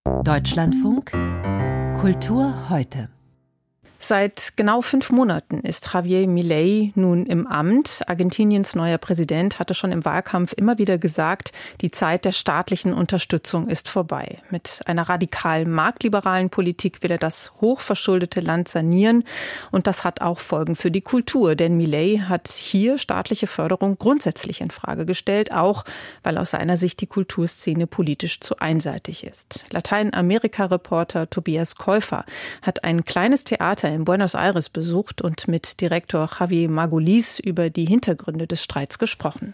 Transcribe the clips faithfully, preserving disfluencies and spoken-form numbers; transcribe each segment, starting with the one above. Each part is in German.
Deutschlandfunk Kultur heute. Seit genau fünf Monaten ist Javier Milei nun im Amt. Argentiniens neuer Präsident hatte schon im Wahlkampf immer wieder gesagt, die Zeit der staatlichen Unterstützung ist vorbei. Mit einer radikal marktliberalen Politik will er das hochverschuldete Land sanieren. Und das hat auch Folgen für die Kultur. Denn Milei hat hier staatliche Förderung grundsätzlich in Frage gestellt, auch weil aus seiner Sicht die Kulturszene politisch zu einseitig ist. Lateinamerika-Reporter Tobias Käufer hat ein kleines Theater in Buenos Aires besucht und mit Direktor Javier Margulis über die Hintergründe des Streits gesprochen.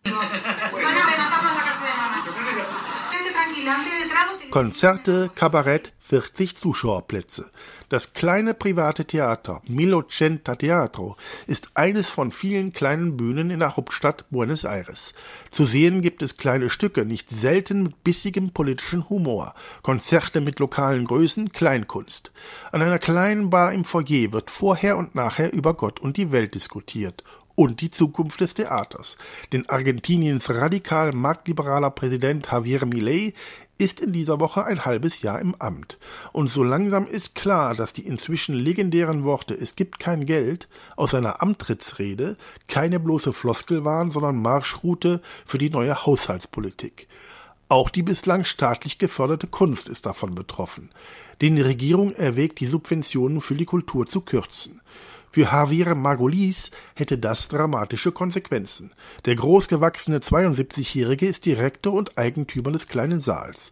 Konzerte, Kabarett, vierzig Zuschauerplätze. Das kleine private Theater Mil ochenta Teatro ist eines von vielen kleinen Bühnen in der Hauptstadt Buenos Aires. Zu sehen gibt es kleine Stücke, nicht selten mit bissigem politischen Humor, Konzerte mit lokalen Größen, Kleinkunst. An einer kleinen Bar im Foyer wird vorher und nachher über Gott und die Welt diskutiert. Und die Zukunft des Theaters. Denn Argentiniens radikal marktliberaler Präsident Javier Milei ist in dieser Woche ein halbes Jahr im Amt. Und so langsam ist klar, dass die inzwischen legendären Worte „Es gibt kein Geld" aus seiner Antrittsrede keine bloße Floskel waren, sondern Marschroute für die neue Haushaltspolitik. Auch die bislang staatlich geförderte Kunst ist davon betroffen. Denn die Regierung erwägt, die Subventionen für die Kultur zu kürzen. Für Javier Margulis hätte das dramatische Konsequenzen. Der großgewachsene zweiundsiebzigjährige ist Direktor und Eigentümer des kleinen Saals.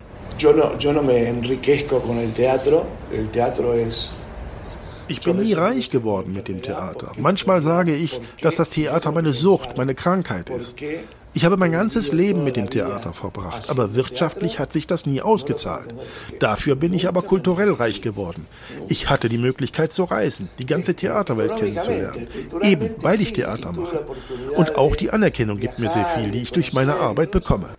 Ich bin nie reich geworden mit dem Theater. Manchmal sage ich, dass das Theater meine Sucht, meine Krankheit ist. Ich habe mein ganzes Leben mit dem Theater verbracht, aber wirtschaftlich hat sich das nie ausgezahlt. Dafür bin ich aber kulturell reich geworden. Ich hatte die Möglichkeit zu reisen, die ganze Theaterwelt kennenzulernen, eben weil ich Theater mache. Und auch die Anerkennung gibt mir sehr viel, die ich durch meine Arbeit bekomme.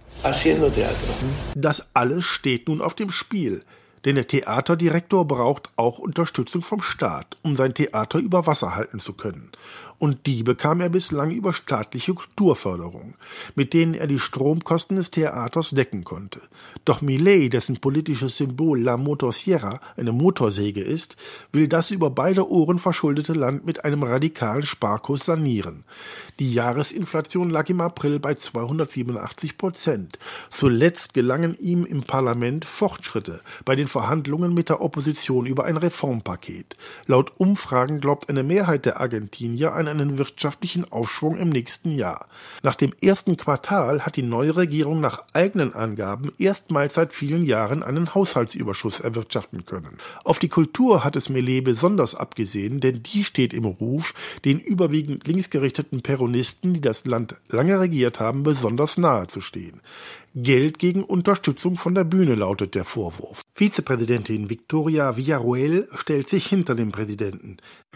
Das alles steht nun auf dem Spiel. Denn der Theaterdirektor braucht auch Unterstützung vom Staat, um sein Theater über Wasser halten zu können. Und die bekam er bislang über staatliche Kulturförderung, mit denen er die Stromkosten des Theaters decken konnte. Doch Milei, dessen politisches Symbol La Motosierra eine Motorsäge ist, will das über beide Ohren verschuldete Land mit einem radikalen Sparkurs sanieren. Die Jahresinflation lag im April bei zweihundertsiebenundachtzig Prozent. Zuletzt gelangen ihm im Parlament Fortschritte bei den Verhandlungen mit der Opposition über ein Reformpaket. Laut Umfragen glaubt eine Mehrheit der Argentinier an einen wirtschaftlichen Aufschwung im nächsten Jahr. Nach dem ersten Quartal hat die neue Regierung nach eigenen Angaben erstmals seit vielen Jahren einen Haushaltsüberschuss erwirtschaften können. Auf die Kultur hat es Milei besonders abgesehen, denn die steht im Ruf, den überwiegend linksgerichteten Peronisten, die das Land lange regiert haben, besonders nahe zu stehen. Geld gegen Unterstützung von der Bühne lautet der Vorwurf. Vizepräsidentin Victoria Villarroel stellt sich hinter den Präsidenten.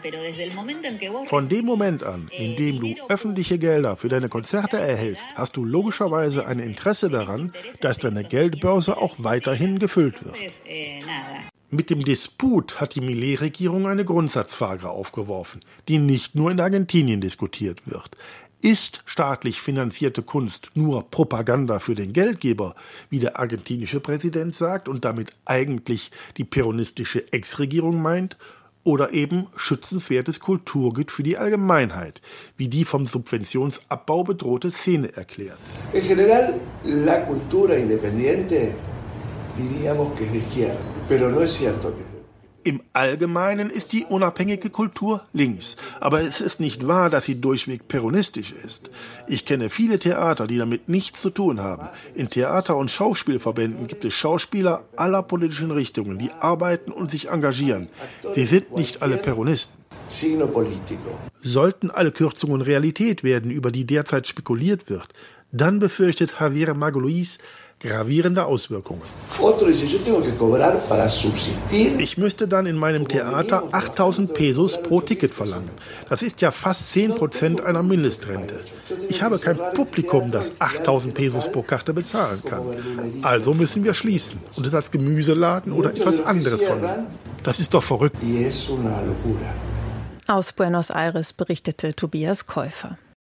Von dem Moment an, in dem du öffentliche Gelder für deine Konzerte erhältst, hast du logischerweise ein Interesse daran, dass deine Geldbörse auch weiterhin gefüllt wird. Mit dem Disput hat die Milei-Regierung eine Grundsatzfrage aufgeworfen, die nicht nur in Argentinien diskutiert wird. Ist staatlich finanzierte Kunst nur Propaganda für den Geldgeber, wie der argentinische Präsident sagt und damit eigentlich die peronistische Ex-Regierung meint, oder eben schützenswertes Kulturgut für die Allgemeinheit, wie die vom Subventionsabbau bedrohte Szene erklärt? En general, la cultura independiente diríamos que es de izquierda, pero no es cierto que Im Allgemeinen ist die unabhängige Kultur links, aber es ist nicht wahr, dass sie durchweg peronistisch ist. Ich kenne viele Theater, die damit nichts zu tun haben. In Theater- und Schauspielverbänden gibt es Schauspieler aller politischen Richtungen, die arbeiten und sich engagieren. Sie sind nicht alle Peronisten. Sollten alle Kürzungen Realität werden, über die derzeit spekuliert wird, dann befürchtet Javier Margulis gravierende Auswirkungen. Ich müsste dann in meinem Theater achttausend Pesos pro Ticket verlangen. Das ist ja fast zehn Prozent einer Mindestrente. Ich habe kein Publikum, das achttausend Pesos pro Karte bezahlen kann. Also müssen wir schließen und es als Gemüseladen oder etwas anderes vermieten. Das ist doch verrückt. Aus Buenos Aires berichtete Tobias Käufer.